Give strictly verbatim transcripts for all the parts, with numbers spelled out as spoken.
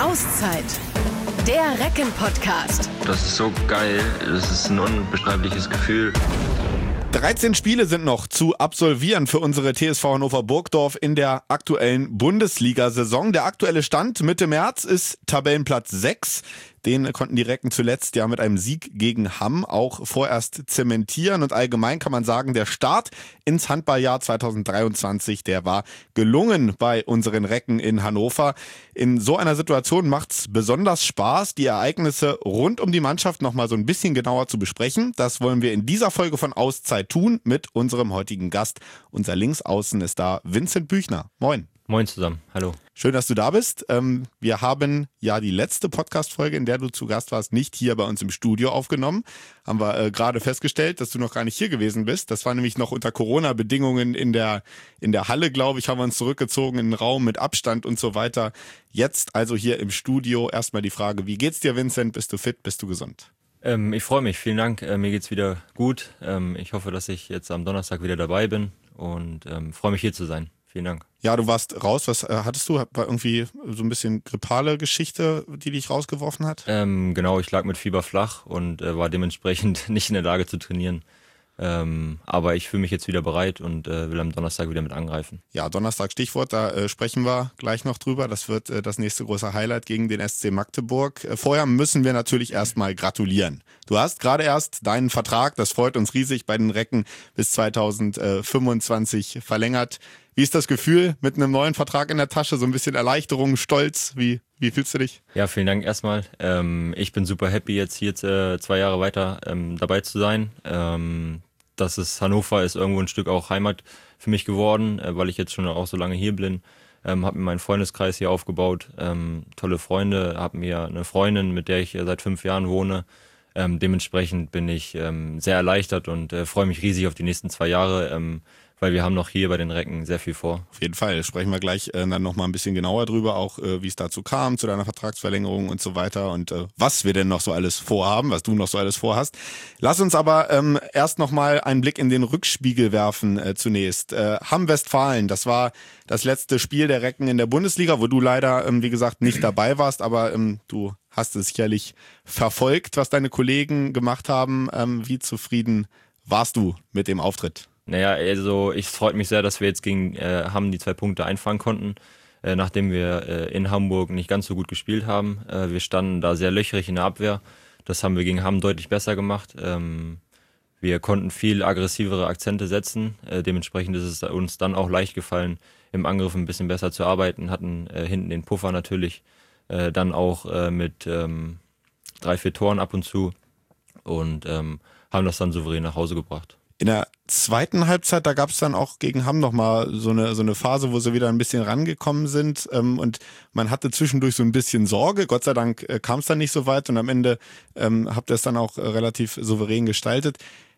Auszeit. Der Recken-Podcast. Das ist so geil. Das ist ein unbeschreibliches Gefühl. dreizehn Spiele sind noch zu absolvieren für unsere T S V Hannover Burgdorf in der aktuellen Bundesliga-Saison. Der aktuelle Stand Mitte März ist Tabellenplatz sechs. Den konnten die Recken zuletzt ja mit einem Sieg gegen Hamm auch vorerst zementieren. Und allgemein kann man sagen, der Start ins Handballjahr zwanzig dreiundzwanzig, der war gelungen bei unseren Recken in Hannover. In so einer Situation macht es besonders Spaß, die Ereignisse rund um die Mannschaft nochmal so ein bisschen genauer zu besprechen. Das wollen wir in dieser Folge von Auszeit tun mit unserem heutigen Gast. Unser Linksaußen ist da Vincent Büchner. Moin. Moin zusammen, hallo. Schön, dass du da bist. Wir haben ja die letzte Podcast-Folge, in der du zu Gast warst, nicht hier bei uns im Studio aufgenommen. Haben wir gerade festgestellt, dass du noch gar nicht hier gewesen bist. Das war nämlich noch unter Corona-Bedingungen in der, in der Halle, glaube ich, haben wir uns zurückgezogen in den Raum mit Abstand und so weiter. Jetzt also hier im Studio erstmal die Frage, wie geht's dir, Vincent? Bist du fit? Bist du gesund? Ähm, ich freue mich, vielen Dank. Äh, mir geht's wieder gut. Ähm, ich hoffe, dass ich jetzt am Donnerstag wieder dabei bin und ähm, freue mich hier zu sein. Vielen Dank. Ja, du warst raus. Was äh, hattest du? War irgendwie so ein bisschen grippale Geschichte, die dich rausgeworfen hat? Ähm, genau, ich lag mit Fieber flach und äh, war dementsprechend nicht in der Lage zu trainieren. Ähm, aber ich fühle mich jetzt wieder bereit und äh, will am Donnerstag wieder mit angreifen. Ja, Donnerstag Stichwort, da äh, sprechen wir gleich noch drüber. Das wird äh, das nächste große Highlight gegen den S C Magdeburg. Äh, vorher müssen wir natürlich erstmal gratulieren. Du hast gerade erst deinen Vertrag, das freut uns riesig, bei den Recken bis zwanzig fünfundzwanzig verlängert. Wie ist das Gefühl mit einem neuen Vertrag in der Tasche? So ein bisschen Erleichterung, Stolz? Wie, wie fühlst du dich? Ja, vielen Dank erstmal. Ähm, ich bin super happy, jetzt hier äh, zwei Jahre weiter ähm, dabei zu sein. Ähm, das ist Hannover ist irgendwo ein Stück auch Heimat für mich geworden, äh, weil ich jetzt schon auch so lange hier bin. Ähm, habe mir meinen Freundeskreis hier aufgebaut, ähm, tolle Freunde, habe mir eine Freundin, mit der ich äh, seit fünf Jahren wohne. Ähm, dementsprechend bin ich ähm, sehr erleichtert und äh, freue mich riesig auf die nächsten zwei Jahre. Ähm, weil wir haben noch hier bei den Recken sehr viel vor. Auf jeden Fall, sprechen wir gleich äh, dann nochmal ein bisschen genauer drüber, auch äh, wie es dazu kam, zu deiner Vertragsverlängerung und so weiter und äh, was wir denn noch so alles vorhaben, was du noch so alles vorhast. Lass uns aber ähm, erst nochmal einen Blick in den Rückspiegel werfen äh, zunächst. Äh, Hamm-Westfalen, das war das letzte Spiel der Recken in der Bundesliga, wo du leider, ähm, wie gesagt, nicht dabei warst, aber ähm, du hast es sicherlich verfolgt, was deine Kollegen gemacht haben. Ähm, wie zufrieden warst du mit dem Auftritt? Naja, also ich freut mich sehr, dass wir jetzt gegen äh, Hamm die zwei Punkte einfangen konnten, äh, nachdem wir äh, in Hamburg nicht ganz so gut gespielt haben. Äh, wir standen da sehr löcherig in der Abwehr. Das haben wir gegen Hamm deutlich besser gemacht. Ähm, wir konnten viel aggressivere Akzente setzen. Äh, dementsprechend ist es uns dann auch leicht gefallen, im Angriff ein bisschen besser zu arbeiten. Hatten äh, hinten den Puffer natürlich, äh, dann auch äh, mit ähm, drei, vier Toren ab und zu und ähm, haben das dann souverän nach Hause gebracht. In der zweiten Halbzeit, da gab es dann auch gegen Hamm nochmal so eine, so eine Phase, wo sie wieder ein bisschen rangekommen sind ähm, und man hatte zwischendurch so ein bisschen Sorge. Gott sei Dank äh, kam es dann nicht so weit und am Ende ähm, habt ihr es dann auch äh, relativ souverän gestaltet.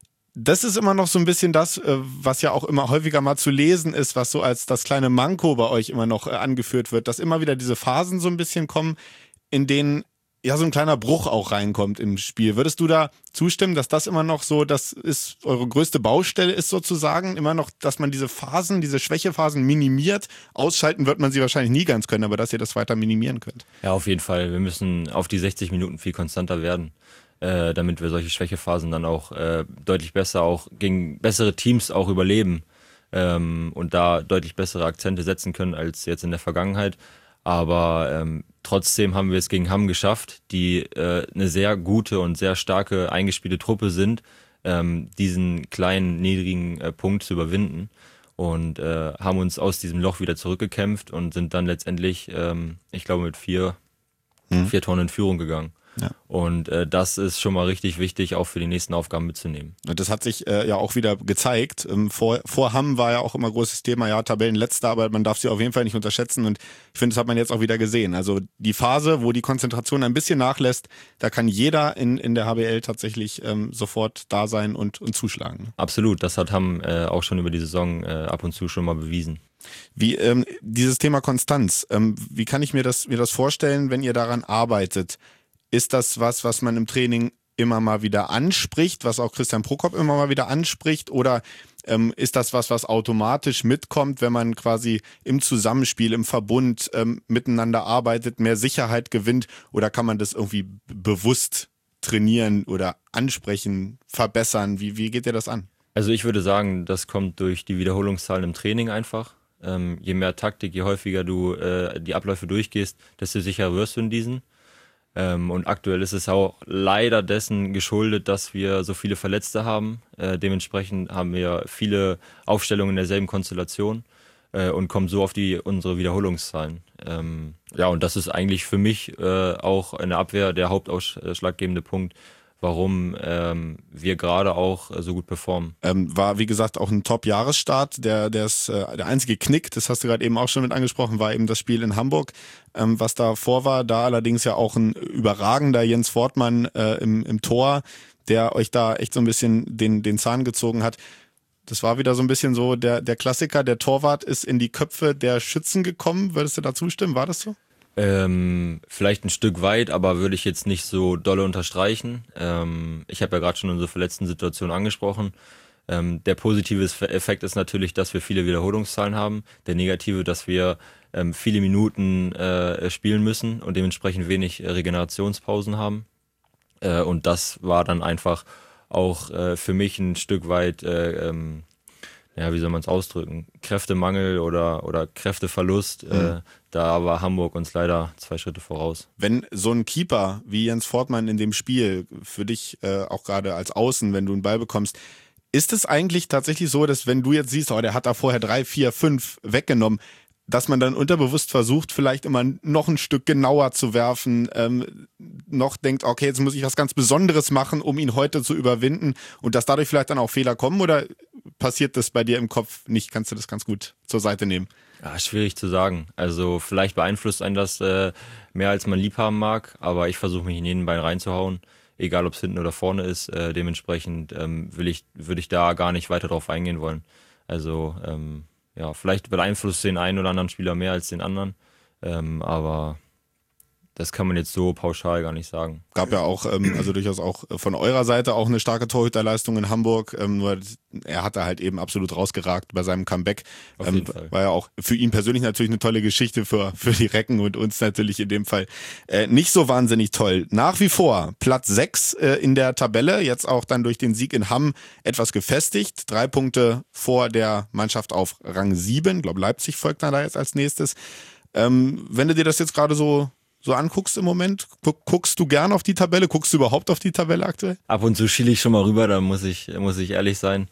Das ist immer noch so ein bisschen das, äh, was ja auch immer häufiger mal zu lesen ist, was so als das kleine Manko bei euch immer noch äh, angeführt wird, dass immer wieder diese Phasen so ein bisschen kommen, in denen ja so ein kleiner Bruch auch reinkommt im Spiel. Würdest du da zustimmen, dass das immer noch so, das ist eure größte Baustelle ist sozusagen, immer noch, dass man diese Phasen, diese Schwächephasen minimiert? Ausschalten wird man sie wahrscheinlich nie ganz können, aber dass ihr das weiter minimieren könnt. Ja, auf jeden Fall. Wir müssen auf die sechzig Minuten viel konstanter werden, äh, damit wir solche Schwächephasen dann auch äh, deutlich besser, auch gegen bessere Teams auch überleben ähm, und da deutlich bessere Akzente setzen können als jetzt in der Vergangenheit. Aber ähm, trotzdem haben wir es gegen Hamm geschafft, die äh, eine sehr gute und sehr starke eingespielte Truppe sind, ähm, diesen kleinen, niedrigen äh, Punkt zu überwinden und äh, haben uns aus diesem Loch wieder zurückgekämpft und sind dann letztendlich, ähm, ich glaube, mit vier, hm. vier Toren in Führung gegangen. Ja. Und äh, das ist schon mal richtig wichtig, auch für die nächsten Aufgaben mitzunehmen. Und das hat sich äh, ja auch wieder gezeigt. Ähm, vor, vor Hamm war ja auch immer großes Thema, ja, Tabellenletzter, aber man darf sie auf jeden Fall nicht unterschätzen und ich finde, das hat man jetzt auch wieder gesehen. Also die Phase, wo die Konzentration ein bisschen nachlässt, da kann jeder in, in der H B L tatsächlich ähm, sofort da sein und, und zuschlagen. Absolut, das hat Hamm äh, auch schon über die Saison äh, ab und zu schon mal bewiesen. Wie ähm, dieses Thema Konstanz, ähm, wie kann ich mir das, mir das vorstellen, wenn ihr daran arbeitet? Ist das was, was man im Training immer mal wieder anspricht, was auch Christian Prokop immer mal wieder anspricht? Oder Ähm, ist das was, was automatisch mitkommt, wenn man quasi im Zusammenspiel, im Verbund ähm, miteinander arbeitet, mehr Sicherheit gewinnt, oder kann man das irgendwie b- bewusst trainieren oder ansprechen, verbessern? Wie, wie geht dir das an? Also ich würde sagen, das kommt durch die Wiederholungszahlen im Training einfach. Ähm, je mehr Taktik, je häufiger du äh, die Abläufe durchgehst, desto sicherer wirst du in diesen. Ähm, und aktuell ist es auch leider dessen geschuldet, dass wir so viele Verletzte haben. Äh, dementsprechend haben wir viele Aufstellungen in derselben Konstellation äh, und kommen so auf die unsere Wiederholungszahlen. Ähm, ja, und das ist eigentlich für mich äh, auch in der Abwehr der hauptausschlaggebende Punkt, warum ähm, wir gerade auch äh, so gut performen. Ähm, war, wie gesagt, auch ein Top-Jahresstart. Der, der, ist, äh, der einzige Knick, das hast du gerade eben auch schon mit angesprochen, war eben das Spiel in Hamburg, ähm, was da vor war. Da allerdings ja auch ein überragender Jens Fortmann äh, im, im Tor, der euch da echt so ein bisschen den, den Zahn gezogen hat. Das war wieder so ein bisschen so der, der Klassiker, der Torwart ist in die Köpfe der Schützen gekommen. Würdest du da zustimmen? War das so? Ähm, vielleicht ein Stück weit, aber würde ich jetzt nicht so dolle unterstreichen. Ähm, ich habe ja gerade schon unsere verletzten Situation angesprochen. Ähm, der positive Effekt ist natürlich, dass wir viele Wiederholungszahlen haben. Der negative, dass wir ähm, viele Minuten äh, spielen müssen und dementsprechend wenig äh, Regenerationspausen haben. Äh, und das war dann einfach auch äh, für mich ein Stück weit, äh, ähm, ja, wie soll man es ausdrücken, Kräftemangel oder, oder Kräfteverlust. Mhm. Äh, da war Hamburg uns leider zwei Schritte voraus. Wenn so ein Keeper wie Jens Fortmann in dem Spiel, für dich äh, auch gerade als Außen, wenn du einen Ball bekommst, ist es eigentlich tatsächlich so, dass wenn du jetzt siehst, oh, der hat da vorher drei, vier, fünf weggenommen, dass man dann unterbewusst versucht, vielleicht immer noch ein Stück genauer zu werfen, ähm, noch denkt, okay, jetzt muss ich was ganz Besonderes machen, um ihn heute zu überwinden, und dass dadurch vielleicht dann auch Fehler kommen, oder passiert das bei dir im Kopf nicht? Kannst du das ganz gut zur Seite nehmen? Ja, schwierig zu sagen. Also vielleicht beeinflusst einen das äh, mehr, als man lieb haben mag, aber ich versuche mich in jeden Bein reinzuhauen, egal ob es hinten oder vorne ist. Äh, dementsprechend ähm, will ich, würde ich da gar nicht weiter drauf eingehen wollen. Also ähm, ja, vielleicht beeinflusst den einen oder anderen Spieler mehr als den anderen, ähm, aber das kann man jetzt so pauschal gar nicht sagen. Gab ja auch, ähm, also durchaus auch von eurer Seite auch eine starke Torhüterleistung in Hamburg. Ähm, nur er hat da halt eben absolut rausgeragt bei seinem Comeback. Auf ähm, jeden Fall. War ja auch für ihn persönlich natürlich eine tolle Geschichte, für, für die Recken und uns natürlich in dem Fall äh, nicht so wahnsinnig toll. Nach wie vor Platz sechs äh, in der Tabelle, jetzt auch dann durch den Sieg in Hamm etwas gefestigt. Drei Punkte vor der Mannschaft auf Rang sieben. Ich glaube, Leipzig folgt dann da jetzt als nächstes. Ähm, wenn du dir das jetzt gerade so so anguckst im Moment, guckst du gern auf die Tabelle? Guckst du überhaupt auf die Tabelle aktuell? Ab und zu schiele ich schon mal rüber, da muss ich, muss ich ehrlich sein.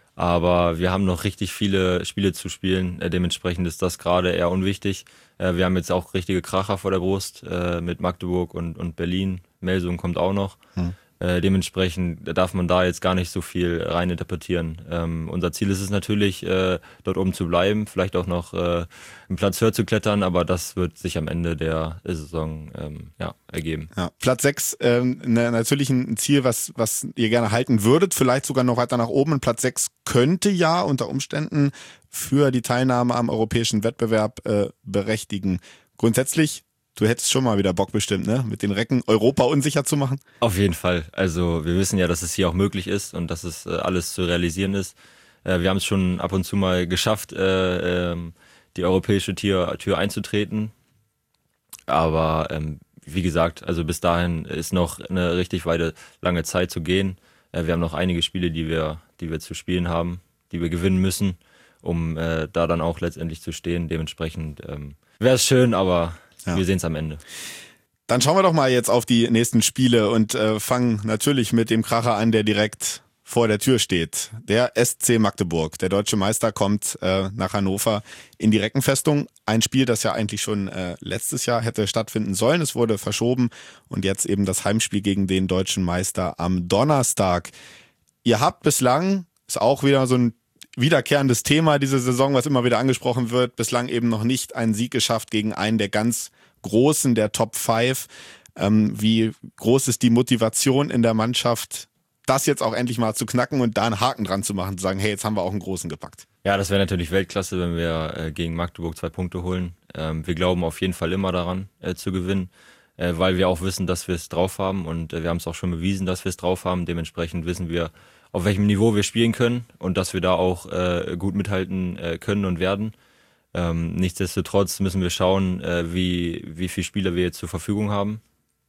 Aber wir haben noch richtig viele Spiele zu spielen. Äh, dementsprechend ist das gerade eher unwichtig. Äh, wir haben jetzt auch richtige Kracher vor der Brust äh, mit Magdeburg und, und Berlin. Melsung kommt auch noch. Hm. Äh, dementsprechend darf man da jetzt gar nicht so viel reininterpretieren. Ähm, unser Ziel ist es natürlich, äh, dort oben zu bleiben, vielleicht auch noch äh, einen Platz höher zu klettern, aber das wird sich am Ende der Saison ähm, ja, ergeben. Ja. Platz sechs, ähm, ne, natürlich ein Ziel, was, was ihr gerne halten würdet, vielleicht sogar noch weiter nach oben. Und Platz sechs könnte ja unter Umständen für die Teilnahme am europäischen Wettbewerb äh, berechtigen. Grundsätzlich, du hättest schon mal wieder Bock bestimmt, ne? Mit den Recken Europa unsicher zu machen? Auf jeden Fall. Also wir wissen ja, dass es hier auch möglich ist und dass es äh, alles zu realisieren ist. Äh, wir haben es schon ab und zu mal geschafft, äh, ähm, die europäische Tür, Tür einzutreten. Aber ähm, wie gesagt, also bis dahin ist noch eine richtig weite, lange Zeit zu gehen. Äh, wir haben noch einige Spiele, die wir, die wir zu spielen haben, die wir gewinnen müssen, um äh, da dann auch letztendlich zu stehen. Dementsprechend ähm, wäre es schön, aber ja. Wir sehen es am Ende. Dann schauen wir doch mal jetzt auf die nächsten Spiele und äh, fangen natürlich mit dem Kracher an, der direkt vor der Tür steht. Der S C Magdeburg, der deutsche Meister, kommt äh, nach Hannover in die Reckenfestung. Ein Spiel, das ja eigentlich schon äh, letztes Jahr hätte stattfinden sollen. Es wurde verschoben und jetzt eben das Heimspiel gegen den deutschen Meister am Donnerstag. Ihr habt bislang, ist auch wieder so ein wiederkehrendes Thema diese Saison, was immer wieder angesprochen wird, bislang eben noch nicht einen Sieg geschafft gegen einen der ganz Großen, der Top fünf. Ähm, wie groß ist die Motivation in der Mannschaft, das jetzt auch endlich mal zu knacken und da einen Haken dran zu machen, zu sagen, hey, jetzt haben wir auch einen Großen gepackt? Ja, das wäre natürlich Weltklasse, wenn wir äh, gegen Magdeburg zwei Punkte holen. Ähm, wir glauben auf jeden Fall immer daran, äh, zu gewinnen, äh, weil wir auch wissen, dass wir es drauf haben und äh, wir haben es auch schon bewiesen, dass wir es drauf haben. Dementsprechend wissen wir auf welchem Niveau wir spielen können und dass wir da auch äh, gut mithalten äh, können und werden. Ähm, nichtsdestotrotz müssen wir schauen, äh, wie, wie viele Spieler wir jetzt zur Verfügung haben,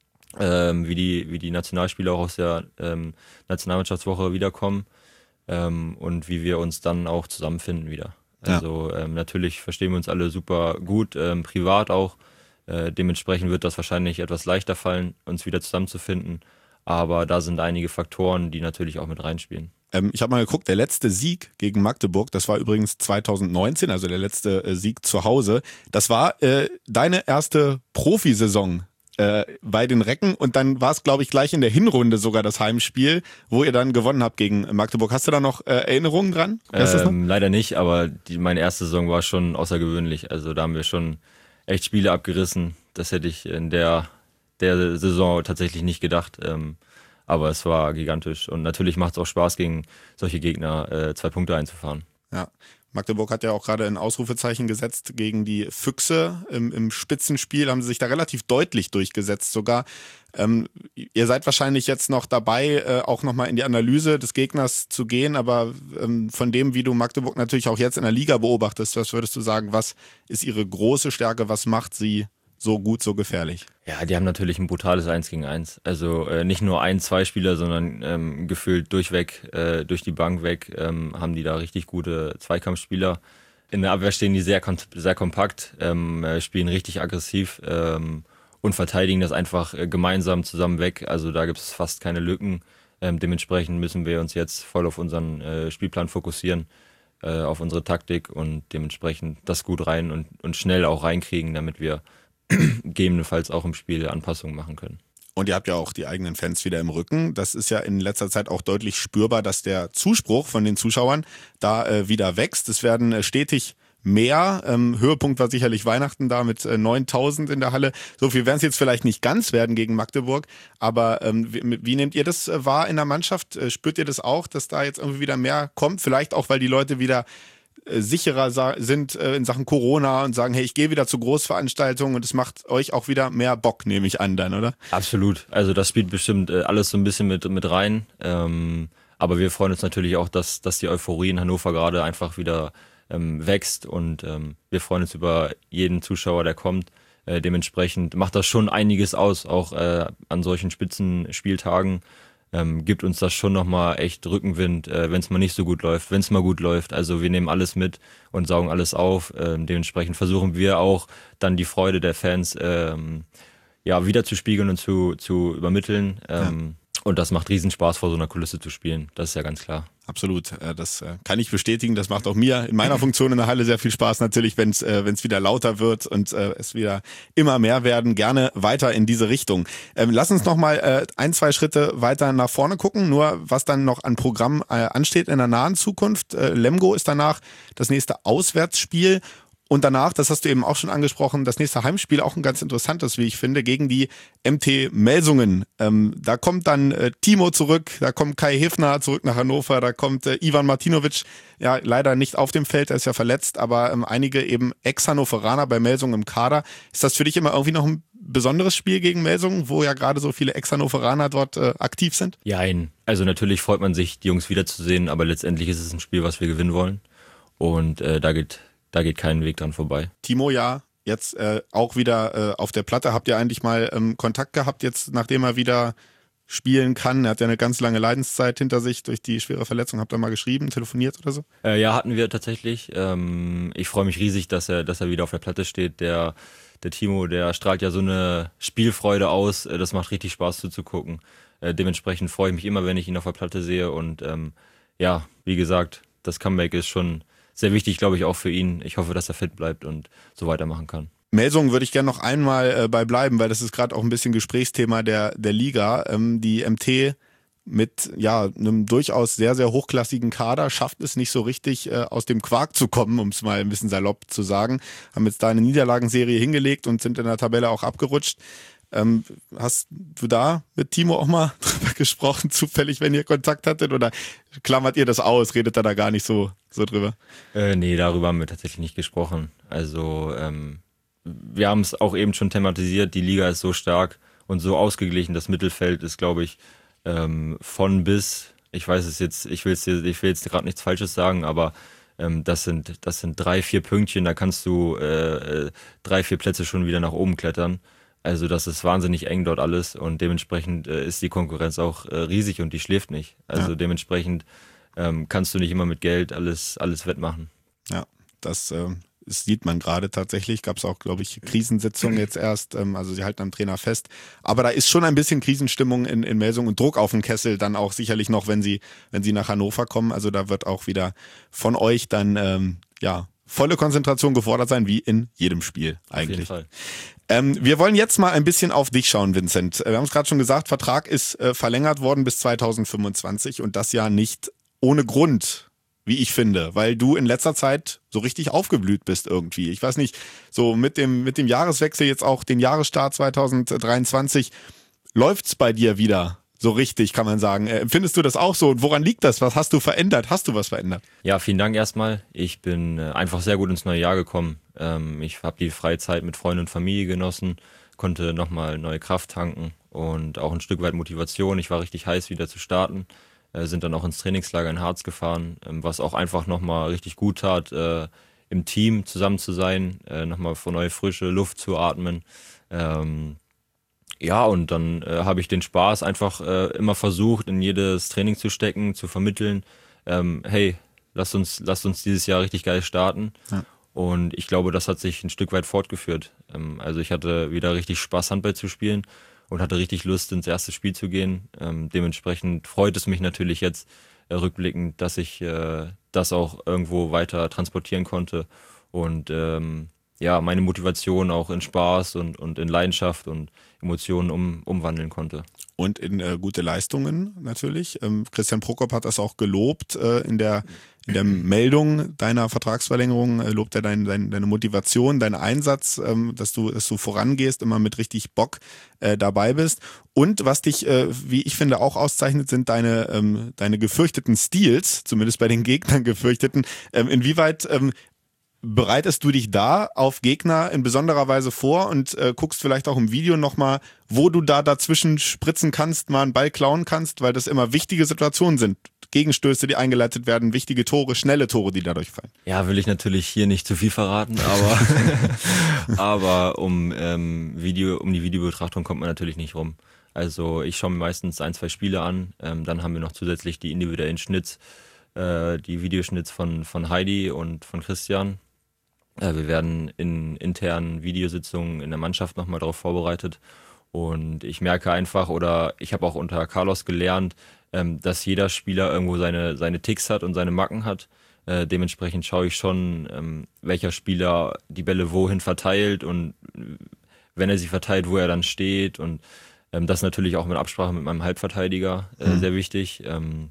ähm, wie, die, wie die Nationalspieler auch aus der ähm, Nationalmannschaftswoche wiederkommen ähm, und wie wir uns dann auch zusammenfinden wieder. Also ähm, natürlich verstehen wir uns alle super gut, ähm, privat auch. Äh, dementsprechend wird das wahrscheinlich etwas leichter fallen, uns wieder zusammenzufinden. Aber da sind einige Faktoren, die natürlich auch mit reinspielen. Ähm, ich habe mal geguckt, der letzte Sieg gegen Magdeburg, das war übrigens zwanzig neunzehn, also der letzte äh, Sieg zu Hause. Das war äh, deine erste Profisaison äh, bei den Recken und dann war es, glaube ich, gleich in der Hinrunde sogar das Heimspiel, wo ihr dann gewonnen habt gegen Magdeburg. Hast du da noch äh, Erinnerungen dran? Ähm, leider nicht, aber die, meine erste Saison war schon außergewöhnlich. Also da haben wir schon echt Spiele abgerissen. Das hätte ich in der, der Saison tatsächlich nicht gedacht. Ähm, aber es war gigantisch. Und natürlich macht es auch Spaß, gegen solche Gegner äh, zwei Punkte einzufahren. Ja. Magdeburg hat ja auch gerade ein Ausrufezeichen gesetzt gegen die Füchse. Im, im Spitzenspiel haben sie sich da relativ deutlich durchgesetzt sogar. Ähm, ihr seid wahrscheinlich jetzt noch dabei, äh, auch nochmal in die Analyse des Gegners zu gehen, aber ähm, von dem, wie du Magdeburg natürlich auch jetzt in der Liga beobachtest, was würdest du sagen, was ist ihre große Stärke, was macht sie so gut, so gefährlich? Ja, die haben natürlich ein brutales Eins gegen Eins. Also äh, nicht nur ein, zwei Spieler, sondern ähm, gefühlt durchweg, äh, durch die Bank weg, ähm, haben die da richtig gute Zweikampfspieler. In der Abwehr stehen die sehr, sehr kompakt, ähm, spielen richtig aggressiv ähm, und verteidigen das einfach äh, gemeinsam zusammen weg. Also da gibt es fast keine Lücken. Ähm, dementsprechend müssen wir uns jetzt voll auf unseren äh, Spielplan fokussieren, äh, auf unsere Taktik und dementsprechend das gut rein und, und schnell auch reinkriegen, damit wir gegebenenfalls auch im Spiel Anpassungen machen können. Und ihr habt ja auch die eigenen Fans wieder im Rücken. Das ist ja in letzter Zeit auch deutlich spürbar, dass der Zuspruch von den Zuschauern da äh, wieder wächst. Es werden äh, stetig mehr. Ähm, Höhepunkt war sicherlich Weihnachten da mit äh, neuntausend in der Halle. So viel werden es jetzt vielleicht nicht ganz werden gegen Magdeburg. Aber ähm, wie, wie nehmt ihr das äh, wahr in der Mannschaft? Äh, spürt ihr das auch, dass da jetzt irgendwie wieder mehr kommt? Vielleicht auch, weil die Leute wieder sicherer sind in Sachen Corona und sagen, hey, ich gehe wieder zu Großveranstaltungen und es macht euch auch wieder mehr Bock, nehme ich an dann, oder? Absolut. Also das spielt bestimmt alles so ein bisschen mit, mit rein. Ähm, aber wir freuen uns natürlich auch, dass, dass die Euphorie in Hannover gerade einfach wieder ähm, wächst und ähm, wir freuen uns über jeden Zuschauer, der kommt. Äh, dementsprechend macht das schon einiges aus, auch äh, an solchen Spitzenspieltagen. Ähm, gibt uns das schon nochmal echt Rückenwind, äh, wenn es mal nicht so gut läuft, wenn es mal gut läuft. Also wir nehmen alles mit und saugen alles auf. Ähm, dementsprechend versuchen wir auch dann die Freude der Fans ähm, ja, wiederzuspiegeln und zu, zu übermitteln. Ähm, ja. Und das macht Riesenspaß, vor so einer Kulisse zu spielen. Das ist ja ganz klar. Absolut, das kann ich bestätigen. Das macht auch mir in meiner Funktion in der Halle sehr viel Spaß natürlich, wenn es wenn es wieder lauter wird und äh, es wieder immer mehr werden. Gerne weiter in diese Richtung. Ähm, lass uns noch mal äh, ein, zwei Schritte weiter nach vorne gucken. Nur was dann noch an Programm äh, ansteht in der nahen Zukunft. Äh, Lemgo ist danach das nächste Auswärtsspiel. Und danach, das hast du eben auch schon angesprochen, das nächste Heimspiel, auch ein ganz interessantes, wie ich finde, gegen die M T Melsungen. Ähm, da kommt dann äh, Timo zurück, da kommt Kai Hefner zurück nach Hannover, da kommt äh, Ivan Martinovic, ja leider nicht auf dem Feld, er ist ja verletzt, aber ähm, einige eben Ex-Hannoveraner bei Melsungen im Kader. Ist das für dich immer irgendwie noch ein besonderes Spiel gegen Melsungen, wo ja gerade so viele Ex-Hannoveraner dort äh, aktiv sind? Ja, also natürlich freut man sich, die Jungs wiederzusehen, aber letztendlich ist es ein Spiel, was wir gewinnen wollen. Und äh, da geht Da geht kein Weg dran vorbei. Timo, ja, jetzt äh, auch wieder äh, auf der Platte. Habt ihr eigentlich mal ähm, Kontakt gehabt, jetzt nachdem er wieder spielen kann? Er hat ja eine ganz lange Leidenszeit hinter sich durch die schwere Verletzung. Habt ihr mal geschrieben, telefoniert oder so? Äh, ja, hatten wir tatsächlich. Ähm, ich freue mich riesig, dass er, dass er wieder auf der Platte steht. Der, der Timo, der strahlt ja so eine Spielfreude aus. Das macht richtig Spaß zuzugucken. Äh, dementsprechend freue ich mich immer, wenn ich ihn auf der Platte sehe. Und ähm, ja, wie gesagt, das Comeback ist schon sehr wichtig, glaube ich, auch für ihn. Ich hoffe, dass er fit bleibt und so weitermachen kann. Melsungen würde ich gerne noch einmal äh, bei bleiben, weil das ist gerade auch ein bisschen Gesprächsthema der der Liga. Ähm, die M T mit ja einem durchaus sehr, sehr hochklassigen Kader schafft es nicht so richtig, äh, aus dem Quark zu kommen, um es mal ein bisschen salopp zu sagen. Haben jetzt da eine Niederlagenserie hingelegt und sind in der Tabelle auch abgerutscht. Ähm, hast du da mit Timo auch mal drüber gesprochen, zufällig, wenn ihr Kontakt hattet, oder klammert ihr das aus, redet er da gar nicht so, so drüber? Äh, nee, darüber haben wir tatsächlich nicht gesprochen. Also ähm, wir haben es auch eben schon thematisiert, die Liga ist so stark und so ausgeglichen, das Mittelfeld ist, glaube ich, ähm, von bis Ich weiß es jetzt, ich will jetzt, ich will jetzt gerade nichts Falsches sagen, aber ähm, das sind, das sind drei, vier Pünktchen, da kannst du äh, drei, vier Plätze schon wieder nach oben klettern. Also das ist wahnsinnig eng dort alles und dementsprechend äh, ist die Konkurrenz auch äh, riesig und die schläft nicht. Also ja. dementsprechend ähm, kannst du nicht immer mit Geld alles, alles wettmachen. Ja, das, äh, das sieht man gerade tatsächlich. Gab es auch, glaube ich, Krisensitzungen jetzt erst. Ähm, also sie halten am Trainer fest. Aber da ist schon ein bisschen Krisenstimmung in, in Melsung und Druck auf den Kessel dann auch sicherlich noch, wenn sie, wenn sie nach Hannover kommen. Also da wird auch wieder von euch dann ähm, ja volle Konzentration gefordert sein, wie in jedem Spiel eigentlich. Auf jeden Fall. Ähm, wir wollen jetzt mal ein bisschen auf dich schauen, Vincent. Wir haben es gerade schon gesagt, Vertrag ist äh, verlängert worden bis zweitausendfünfundzwanzig und das ja nicht ohne Grund, wie ich finde, weil du in letzter Zeit so richtig aufgeblüht bist irgendwie. Ich weiß nicht, so mit dem, mit dem Jahreswechsel jetzt auch den Jahresstart zweitausenddreiundzwanzig, läuft's bei dir wieder so richtig, kann man sagen. Empfindest du das auch so und woran liegt das? Was hast du verändert? Hast du was verändert? Ja, vielen Dank erstmal. Ich bin äh, einfach sehr gut ins neue Jahr gekommen. Ähm, ich habe die freie Zeit mit Freunden und Familie genossen, konnte nochmal neue Kraft tanken und auch ein Stück weit Motivation. Ich war richtig heiß, wieder zu starten. Äh, sind dann auch ins Trainingslager in Harz gefahren, ähm, was auch einfach nochmal richtig gut tat, äh, im Team zusammen zu sein, äh, nochmal vor neue frische Luft zu atmen. Ähm, Ja, und dann äh, habe ich den Spaß einfach äh, immer versucht, in jedes Training zu stecken, zu vermitteln. Ähm, hey, lasst uns, lasst uns dieses Jahr richtig geil starten. Ja. Und ich glaube, das hat sich ein Stück weit fortgeführt. Ähm, also ich hatte wieder richtig Spaß, Handball zu spielen und hatte richtig Lust, ins erste Spiel zu gehen. Ähm, dementsprechend freut es mich natürlich jetzt äh, rückblickend, dass ich äh, das auch irgendwo weiter transportieren konnte. Und ähm, ja, meine Motivation auch in Spaß und, und in Leidenschaft und Emotionen um, umwandeln konnte. Und in äh, gute Leistungen natürlich. Ähm, Christian Prokop hat das auch gelobt äh, in der in der Meldung deiner Vertragsverlängerung, äh, lobt er dein, dein, deine Motivation, deinen Einsatz, ähm, dass du dass du vorangehst, immer mit richtig Bock äh, dabei bist. Und was dich, äh, wie ich finde, auch auszeichnet, sind deine ähm, deine gefürchteten Steals, zumindest bei den Gegnern gefürchteten. Ähm, inwieweit ähm, bereitest du dich da auf Gegner in besonderer Weise vor und äh, guckst vielleicht auch im Video nochmal, wo du da dazwischen spritzen kannst, mal einen Ball klauen kannst, weil das immer wichtige Situationen sind. Gegenstöße, die eingeleitet werden, wichtige Tore, schnelle Tore, die dadurch fallen. Ja, will ich natürlich hier nicht zu viel verraten, aber, aber um, ähm, Video, um die Videobetrachtung kommt man natürlich nicht rum. Also ich schaue mir meistens ein, zwei Spiele an, ähm, dann haben wir noch zusätzlich die individuellen Schnitts, äh, die Videoschnitts von, von Heidi und von Christian. Wir werden in internen Videositzungen in der Mannschaft nochmal darauf vorbereitet und ich merke einfach, oder ich habe auch unter Carlos gelernt, dass jeder Spieler irgendwo seine, seine Ticks hat und seine Macken hat. Dementsprechend schaue ich schon, welcher Spieler die Bälle wohin verteilt und wenn er sie verteilt, wo er dann steht und das natürlich auch mit Absprache mit meinem Halbverteidiger mhm. sehr wichtig.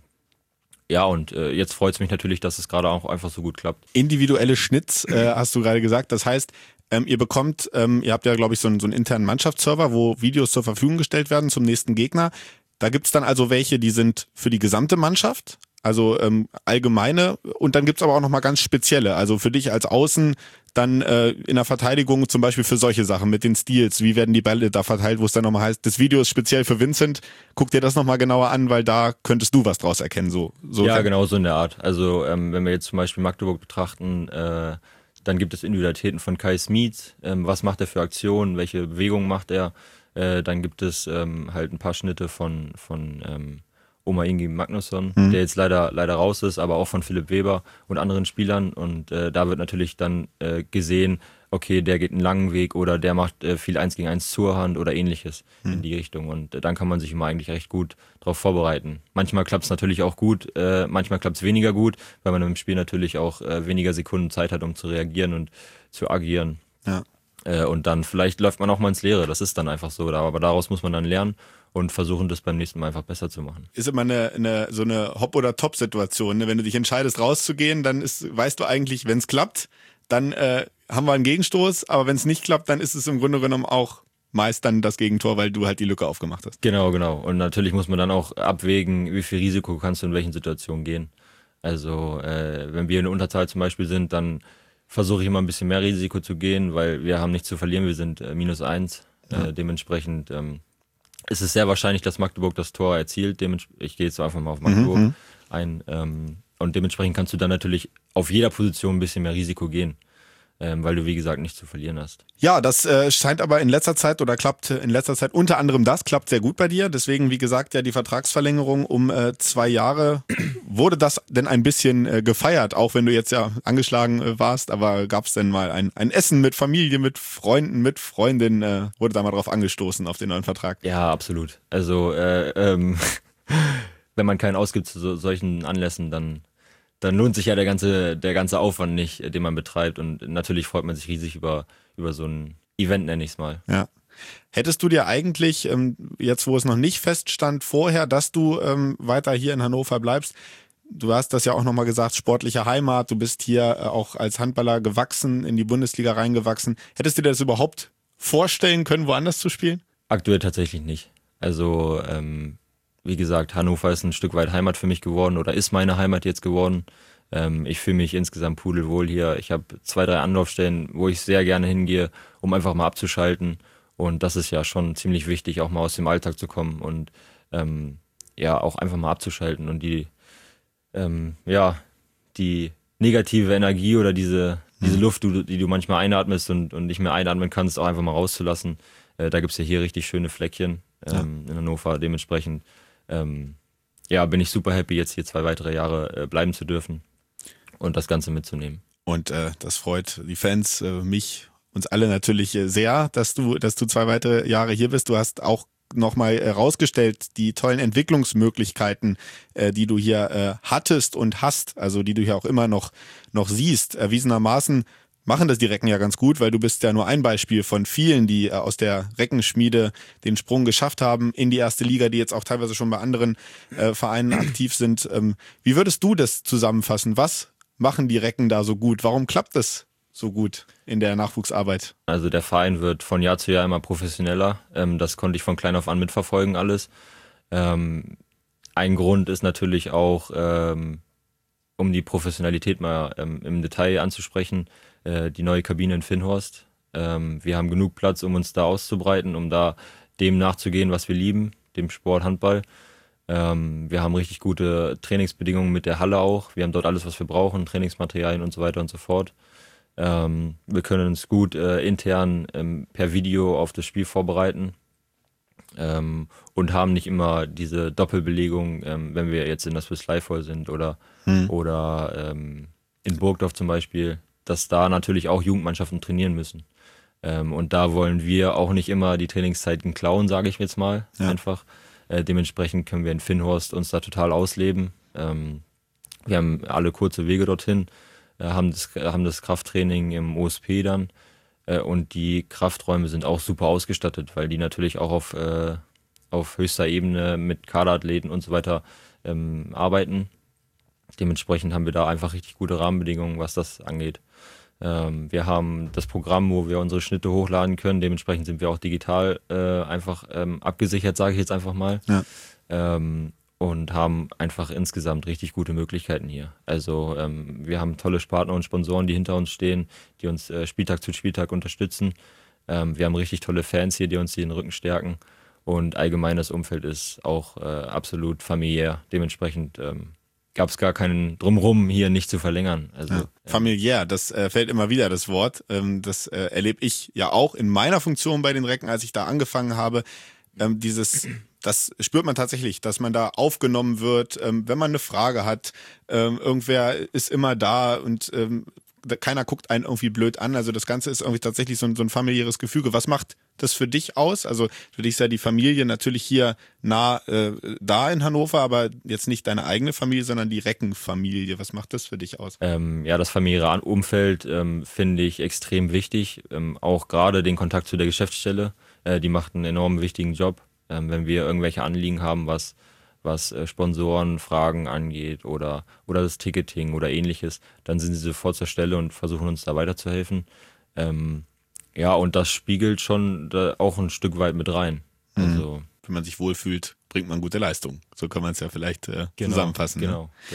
Ja, und äh, jetzt freut es mich natürlich, dass es gerade auch einfach so gut klappt. Individuelle Schnitts, äh, hast du gerade gesagt. Das heißt, ähm, ihr bekommt, ähm, ihr habt ja, glaube ich, so einen, so einen internen Mannschaftsserver, wo Videos zur Verfügung gestellt werden zum nächsten Gegner. Da gibt's dann also welche, die sind für die gesamte Mannschaft, also ähm, allgemeine. Und dann gibt's aber auch nochmal ganz spezielle. Also für dich als Außen dann äh, in der Verteidigung zum Beispiel für solche Sachen mit den Steals. Wie werden die Bälle da verteilt, wo es dann nochmal heißt, das Video ist speziell für Vincent. Guck dir das nochmal genauer an, weil da könntest du was draus erkennen. So, so ja, genau so in der Art. Also ähm, wenn wir jetzt zum Beispiel Magdeburg betrachten, äh, dann gibt es Individualitäten von Kai Smith. Ähm, was macht er für Aktionen? Welche Bewegungen macht er? Äh, dann gibt es ähm, halt ein paar Schnitte von, von ähm, Oma Ingi Magnusson, mhm. der jetzt leider leider raus ist, aber auch von Philipp Weber und anderen Spielern. Und äh, da wird natürlich dann äh, gesehen, okay, der geht einen langen Weg oder der macht äh, viel eins gegen eins zur Hand oder ähnliches mhm. in die Richtung. Und äh, dann kann man sich immer eigentlich recht gut darauf vorbereiten. Manchmal klappt es natürlich auch gut, äh, manchmal klappt es weniger gut, weil man im Spiel natürlich auch äh, weniger Sekunden Zeit hat, um zu reagieren und zu agieren. Ja. Äh, und dann vielleicht läuft man auch mal ins Leere, das ist dann einfach so. Aber daraus muss man dann lernen und versuchen, das beim nächsten Mal einfach besser zu machen. Ist immer eine, eine so eine Hop- oder Top-Situation. Ne? Wenn du dich entscheidest, rauszugehen, dann ist, weißt du eigentlich, wenn es klappt, dann äh, haben wir einen Gegenstoß, aber wenn es nicht klappt, dann ist es im Grunde genommen auch meist dann das Gegentor, weil du halt die Lücke aufgemacht hast. Genau, genau. Und natürlich muss man dann auch abwägen, wie viel Risiko kannst du in welchen Situationen gehen. Also äh, wenn wir in der Unterzahl zum Beispiel sind, dann versuche ich immer ein bisschen mehr Risiko zu gehen, weil wir haben nichts zu verlieren, wir sind äh, minus eins. Ja. Äh, dementsprechend ähm, es ist sehr wahrscheinlich, dass Magdeburg das Tor erzielt. Dements- ich gehe jetzt einfach mal auf Magdeburg Mhm. ein. Ähm, und dementsprechend kannst du dann natürlich auf jeder Position ein bisschen mehr Risiko gehen, ähm, weil du, wie gesagt, nichts zu verlieren hast. Ja, das äh, scheint aber in letzter Zeit oder klappt in letzter Zeit unter anderem das, klappt sehr gut bei dir. Deswegen, wie gesagt, ja die Vertragsverlängerung um äh, zwei Jahre. Wurde das denn ein bisschen äh, gefeiert, auch wenn du jetzt ja angeschlagen äh, warst, aber gab es denn mal ein, ein Essen mit Familie, mit Freunden, mit Freundinnen, äh, wurde da mal drauf angestoßen auf den neuen Vertrag? Ja, absolut. Also, äh, ähm, wenn man keinen ausgibt zu so, solchen Anlässen, dann, dann lohnt sich ja der ganze, der ganze Aufwand nicht, äh, den man betreibt. Und natürlich freut man sich riesig über, über so ein Event, nenne ich es mal. Ja. Hättest du dir eigentlich, ähm, jetzt wo es noch nicht feststand, vorher, dass du ähm, weiter hier in Hannover bleibst, du hast das ja auch nochmal gesagt, sportliche Heimat, du bist hier äh, auch als Handballer gewachsen, in die Bundesliga reingewachsen. Hättest du dir das überhaupt vorstellen können, woanders zu spielen? Aktuell tatsächlich nicht. Also, ähm, wie gesagt, Hannover ist ein Stück weit Heimat für mich geworden oder ist meine Heimat jetzt geworden. Ähm, ich fühle mich insgesamt pudelwohl hier. Ich habe zwei, drei Anlaufstellen, wo ich sehr gerne hingehe, um einfach mal abzuschalten. Und das ist ja schon ziemlich wichtig, auch mal aus dem Alltag zu kommen und ähm, ja, auch einfach mal abzuschalten und die, ähm, ja, die negative Energie oder diese, diese Luft, die, die du manchmal einatmest und, und nicht mehr einatmen kannst, auch einfach mal rauszulassen. Äh, da gibt's ja hier richtig schöne Fleckchen ähm, ja. in Hannover. Dementsprechend ähm, ja, bin ich super happy, jetzt hier zwei weitere Jahre äh, bleiben zu dürfen und das Ganze mitzunehmen. Und äh, das freut die Fans, äh, mich, uns alle natürlich äh, sehr, dass du, dass du zwei weitere Jahre hier bist. Du hast auch nochmal herausgestellt, die tollen Entwicklungsmöglichkeiten, äh, die du hier äh, hattest und hast, also die du hier auch immer noch, noch siehst. Erwiesenermaßen machen das die Recken ja ganz gut, weil du bist ja nur ein Beispiel von vielen, die äh, aus der Reckenschmiede den Sprung geschafft haben in die erste Liga, die jetzt auch teilweise schon bei anderen äh, Vereinen aktiv sind. Ähm, wie würdest du das zusammenfassen? Was machen die Recken da so gut? Warum klappt das so gut in der Nachwuchsarbeit? Also der Verein wird von Jahr zu Jahr immer professioneller. Ähm, das konnte ich von klein auf an mitverfolgen alles. Ähm, ein Grund ist natürlich auch, ähm, um die Professionalität mal ähm, im Detail anzusprechen, äh, die neue Kabine in Finnhorst. Ähm, wir haben genug Platz, um uns da auszubreiten, um da dem nachzugehen, was wir lieben, dem Sport Handball. Ähm, wir haben richtig gute Trainingsbedingungen mit der Halle auch. Wir haben dort alles, was wir brauchen, Trainingsmaterialien und so weiter und so fort. Ähm, wir können uns gut äh, intern ähm, per Video auf das Spiel vorbereiten ähm, und haben nicht immer diese Doppelbelegung, ähm, wenn wir jetzt in der Swiss Life Hall sind oder, hm. oder ähm, in Burgdorf zum Beispiel, dass da natürlich auch Jugendmannschaften trainieren müssen. Ähm, und da wollen wir auch nicht immer die Trainingszeiten klauen, sage ich jetzt mal, ja. einfach. Äh, dementsprechend können wir in Finnhorst uns da total ausleben. Ähm, wir haben alle kurze Wege dorthin. Haben das, haben das Krafttraining im O S P dann äh, und die Krafträume sind auch super ausgestattet, weil die natürlich auch auf, äh, auf höchster Ebene mit Kaderathleten und so weiter ähm, arbeiten. Dementsprechend haben wir da einfach richtig gute Rahmenbedingungen, was das angeht. Ähm, wir haben das Programm, wo wir unsere Schnitte hochladen können, dementsprechend sind wir auch digital äh, einfach ähm, abgesichert, sage ich jetzt einfach mal. Ja. Ähm, und haben einfach insgesamt richtig gute Möglichkeiten hier. Also ähm, wir haben tolle Partner und Sponsoren, die hinter uns stehen, die uns äh, Spieltag zu Spieltag unterstützen. Ähm, wir haben richtig tolle Fans hier, die uns hier den Rücken stärken. Und allgemein das Umfeld ist auch äh, absolut familiär. Dementsprechend ähm, gab es gar keinen Drumherum, hier nicht zu verlängern. Also ja, familiär, das äh, fällt immer wieder, das Wort. Ähm, das äh, erlebe ich ja auch in meiner Funktion bei den Recken, als ich da angefangen habe. Ähm, dieses... Das spürt man tatsächlich, dass man da aufgenommen wird, ähm, wenn man eine Frage hat. Ähm, irgendwer ist immer da und ähm, keiner guckt einen irgendwie blöd an. Also das Ganze ist irgendwie tatsächlich so ein, so ein familiäres Gefüge. Was macht das für dich aus? Also für dich ist ja die Familie natürlich hier nah äh, da in Hannover, aber jetzt nicht deine eigene Familie, sondern die Reckenfamilie. Was macht das für dich aus? Ähm, ja, das familiäre Umfeld ähm, finde ich extrem wichtig. Ähm, auch gerade den Kontakt zu der Geschäftsstelle. Äh, die macht einen enorm wichtigen Job. Wenn wir irgendwelche Anliegen haben, was, was Sponsorenfragen angeht oder, oder das Ticketing oder ähnliches, dann sind sie sofort zur Stelle und versuchen uns da weiterzuhelfen. Ähm, ja, und das spiegelt schon da auch ein Stück weit mit rein. Mhm. Also, wenn man sich wohlfühlt, bringt man gute Leistung. So kann man es ja vielleicht äh, genau, zusammenfassen. Genau, ne? genau.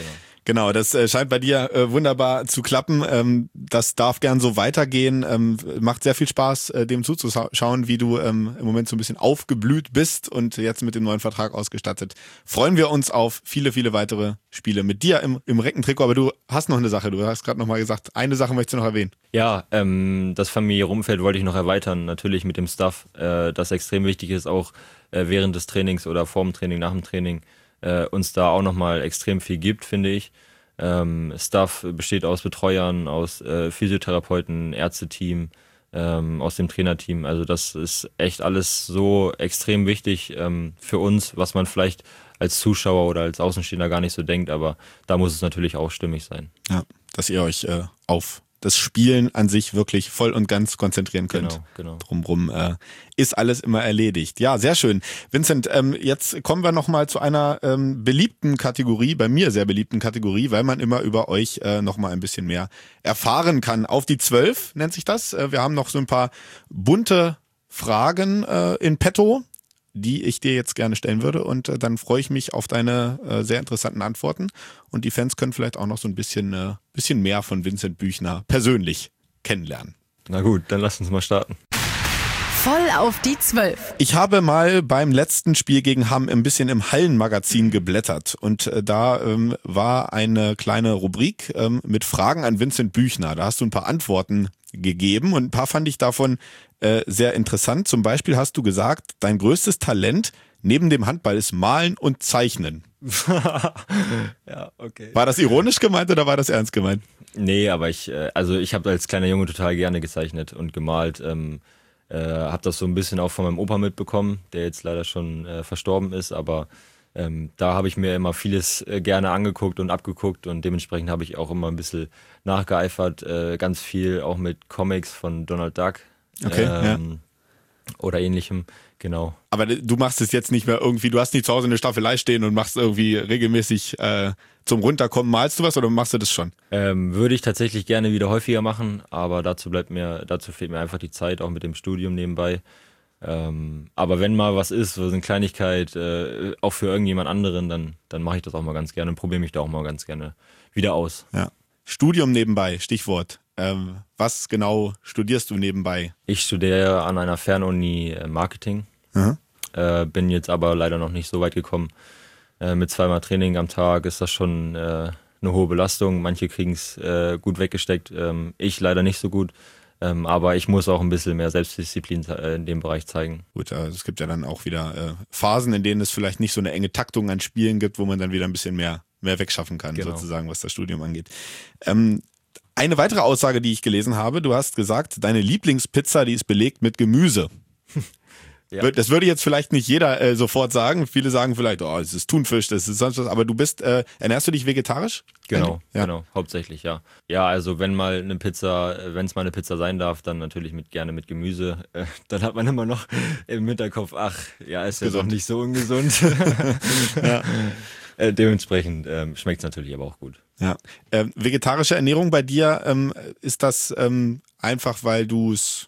Genau, das äh, scheint bei dir äh, wunderbar zu klappen. Ähm, das darf gern so weitergehen. Ähm, macht sehr viel Spaß, äh, dem zuzuschauen, wie du ähm, im Moment so ein bisschen aufgeblüht bist und jetzt mit dem neuen Vertrag ausgestattet. Freuen wir uns auf viele, viele weitere Spiele mit dir im, im Reckentrikot. Aber du hast noch eine Sache. Du hast gerade noch mal gesagt, eine Sache möchtest du noch erwähnen. Ja, ähm, das familiäre Umfeld wollte ich noch erweitern. Natürlich mit dem Staff, äh, das extrem wichtig ist, auch äh, während des Trainings oder vor dem Training, nach dem Training. Äh, uns da auch nochmal extrem viel gibt, finde ich. Ähm, Staff besteht aus Betreuern, aus äh, Physiotherapeuten, Ärzteteam, ähm, aus dem Trainerteam. Also das ist echt alles so extrem wichtig ähm, für uns, was man vielleicht als Zuschauer oder als Außenstehender gar nicht so denkt, aber da muss es natürlich auch stimmig sein. Ja, dass ihr euch äh, auf das Spielen an sich wirklich voll und ganz konzentrieren könnt. Genau, genau. Drumrum äh, ist alles immer erledigt. Ja, sehr schön. Vincent, ähm, jetzt kommen wir nochmal zu einer ähm, beliebten Kategorie, bei mir sehr beliebten Kategorie, weil man immer über euch äh, nochmal ein bisschen mehr erfahren kann. Auf die zwölf nennt sich das. Äh, wir haben noch so ein paar bunte Fragen äh, in petto, die ich dir jetzt gerne stellen würde, und äh, dann freue ich mich auf deine äh, sehr interessanten Antworten, und die Fans können vielleicht auch noch so ein bisschen, äh, bisschen mehr von Vincent Büchner persönlich kennenlernen. Na gut, dann lass uns mal starten. Voll auf die zwölf. Ich habe mal beim letzten Spiel gegen Hamm ein bisschen im Hallenmagazin geblättert, und äh, da ähm, war eine kleine Rubrik ähm, mit Fragen an Vincent Büchner. Da hast du ein paar Antworten gegeben und ein paar fand ich davon äh, sehr interessant. Zum Beispiel hast du gesagt, dein größtes Talent neben dem Handball ist Malen und Zeichnen. Ja, okay. War das ironisch gemeint oder war das ernst gemeint? Nee, aber ich, äh, also ich habe als kleiner Junge total gerne gezeichnet und gemalt. Ähm, äh, habe das so ein bisschen auch von meinem Opa mitbekommen, der jetzt leider schon äh, verstorben ist, aber ähm, da habe ich mir immer vieles äh, gerne angeguckt und abgeguckt, und dementsprechend habe ich auch immer ein bisschen nachgeeifert, äh, ganz viel auch mit Comics von Donald Duck. Okay, ähm, ja. Oder ähnlichem, genau. Aber du machst es jetzt nicht mehr irgendwie, du hast nicht zu Hause eine Staffelei stehen und machst irgendwie regelmäßig äh, zum Runterkommen, malst du was oder machst du das schon? Ähm, würde ich tatsächlich gerne wieder häufiger machen, aber dazu bleibt mir, dazu fehlt mir einfach die Zeit, auch mit dem Studium nebenbei. Ähm, aber wenn mal was ist, so eine Kleinigkeit, äh, auch für irgendjemand anderen, dann, dann mache ich das auch mal ganz gerne und probiere mich da auch mal ganz gerne wieder aus. Ja. Studium nebenbei, Stichwort. Ähm, was genau studierst du nebenbei? Ich studiere an einer Fernuni äh, Marketing, Mhm. äh, bin jetzt aber leider noch nicht so weit gekommen. Äh, mit zweimal Training am Tag ist das schon äh, eine hohe Belastung. Manche kriegen es äh, gut weggesteckt, ähm, ich leider nicht so gut. Ähm, aber ich muss auch ein bisschen mehr Selbstdisziplin äh, in dem Bereich zeigen. Gut, also es gibt ja dann auch wieder äh, Phasen, in denen es vielleicht nicht so eine enge Taktung an Spielen gibt, wo man dann wieder ein bisschen mehr, mehr wegschaffen kann, Genau. sozusagen, was das Studium angeht. Ähm, eine weitere Aussage, die ich gelesen habe, du hast gesagt, deine Lieblingspizza, die ist belegt mit Gemüse. Ja. Das würde jetzt vielleicht nicht jeder äh, sofort sagen. Viele sagen vielleicht, oh, das ist Thunfisch, das ist sonst was. Aber du bist, äh, ernährst du dich vegetarisch? Genau, Ja. genau, hauptsächlich, ja. Ja, also wenn mal eine Pizza, wenn es mal eine Pizza sein darf, dann natürlich mit gerne mit Gemüse. Äh, dann hat man immer noch im Hinterkopf, ach, ja, ist ja doch Gesund. nicht so ungesund. Ja. äh, dementsprechend ähm, schmeckt es natürlich aber auch gut. Ja. Ähm, vegetarische Ernährung bei dir, ähm, ist das ähm, einfach, weil du es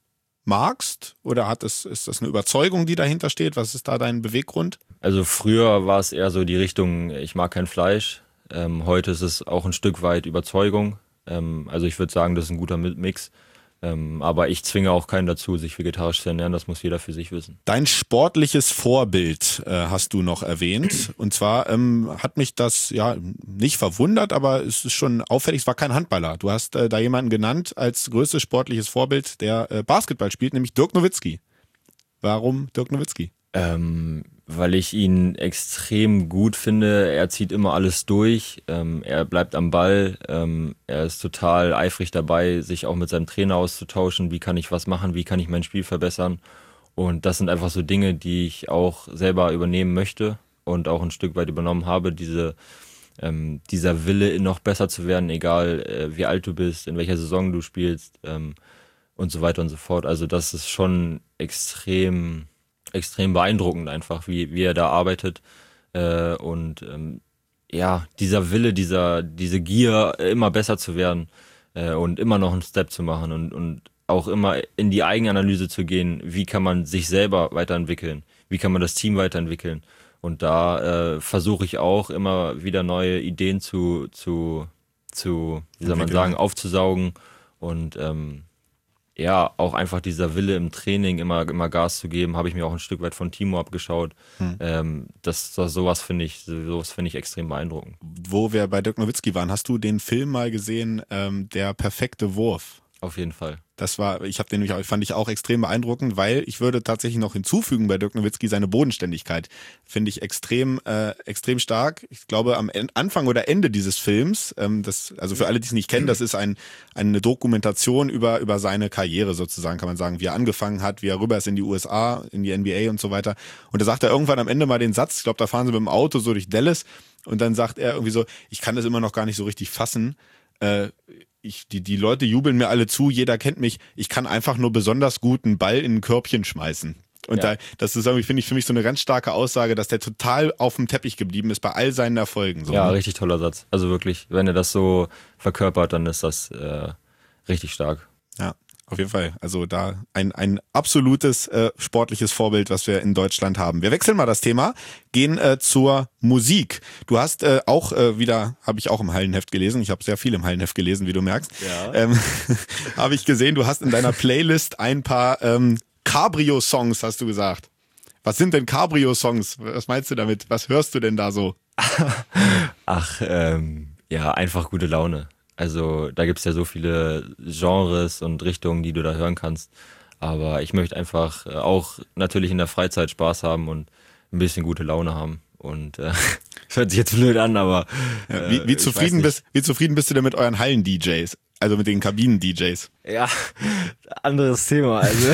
magst? Oder hat es, ist das eine Überzeugung, die dahinter steht? Was ist da dein Beweggrund? Also früher war es eher so die Richtung, ich mag kein Fleisch. Ähm, heute ist es auch ein Stück weit Überzeugung. Ähm, also ich würde sagen, das ist ein guter Mix. Ähm, aber ich zwinge auch keinen dazu, sich vegetarisch zu ernähren. Das muss jeder für sich wissen. Dein sportliches Vorbild äh, hast du noch erwähnt. Und zwar ähm, hat mich das ja nicht verwundert, aber es ist schon auffällig, es war kein Handballer. Du hast äh, da jemanden genannt als größtes sportliches Vorbild, der äh, Basketball spielt, nämlich Dirk Nowitzki. Warum Dirk Nowitzki? Ähm, weil ich ihn extrem gut finde. Er zieht immer alles durch. Ähm, er bleibt am Ball. Ähm, er ist total eifrig dabei, sich auch mit seinem Trainer auszutauschen. Wie kann ich was machen? Wie kann ich mein Spiel verbessern? Und das sind einfach so Dinge, die ich auch selber übernehmen möchte und auch ein Stück weit übernommen habe. Diese, ähm, dieser Wille, noch besser zu werden, egal äh, wie alt du bist, in welcher Saison du spielst ähm, und so weiter und so fort. Also das ist schon extrem... extrem beeindruckend einfach, wie, wie er da arbeitet äh, und ähm, ja, dieser Wille, dieser, diese Gier, immer besser zu werden äh, und immer noch einen Step zu machen und, und auch immer in die Eigenanalyse zu gehen, wie kann man sich selber weiterentwickeln, wie kann man das Team weiterentwickeln Und da äh, versuche ich auch immer wieder neue Ideen zu, zu, zu wie soll man sagen, aufzusaugen und ähm, ja, auch einfach dieser Wille im Training, immer, immer Gas zu geben, habe ich mir auch ein Stück weit von Timo abgeschaut. Hm. Ähm, das, das, sowas finde ich, sowas finde ich extrem beeindruckend. Wo wir bei Dirk Nowitzki waren, hast du den Film mal gesehen, ähm, Der perfekte Wurf? Auf jeden Fall. Das war, ich habe den nämlich auch, fand ich auch extrem beeindruckend, weil ich würde tatsächlich noch hinzufügen bei Dirk Nowitzki seine Bodenständigkeit. Finde ich extrem, äh, extrem stark. Ich glaube, am Anfang oder Ende dieses Films, ähm, das, also für alle, die es nicht kennen, das ist ein, eine Dokumentation über, über seine Karriere sozusagen, kann man sagen, wie er angefangen hat, wie er rüber ist in die U S A, in die N B A und so weiter. Und da sagt er irgendwann am Ende mal den Satz, ich glaube, da fahren sie mit dem Auto so durch Dallas und dann sagt er irgendwie so, ich kann das immer noch gar nicht so richtig fassen, äh, Ich, die, die Leute jubeln mir alle zu, jeder kennt mich, ich kann einfach nur besonders gut einen Ball in ein Körbchen schmeißen. Und ja. da, das ist irgendwie, finde ich, für mich so eine ganz starke Aussage, dass der total auf dem Teppich geblieben ist bei all seinen Erfolgen. So, ja, ne? Richtig toller Satz. Also wirklich, wenn er das so verkörpert, dann ist das äh, richtig stark. Ja. Auf jeden Fall. Also da ein, ein absolutes äh, sportliches Vorbild, was wir in Deutschland haben. Wir wechseln mal das Thema, gehen äh, zur Musik. Du hast äh, auch äh, wieder, habe ich auch im Hallenheft gelesen, ich habe sehr viel im Hallenheft gelesen, wie du merkst, ja. ähm, habe ich gesehen, du hast in deiner Playlist ein paar ähm, Cabrio-Songs, hast du gesagt. Was sind denn Cabrio-Songs? Was meinst du damit? Was hörst du denn da so? Ach, ähm, ja, einfach gute Laune. Also da gibt es ja so viele Genres und Richtungen, die du da hören kannst. Aber ich möchte einfach auch natürlich in der Freizeit Spaß haben und ein bisschen gute Laune haben. Und äh, das hört sich jetzt blöd an, aber äh, ja, wie, wie, zufrieden bist, wie zufrieden bist du denn mit euren Hallen-D Js? Also mit den Kabinen-D Js? Ja, anderes Thema. Also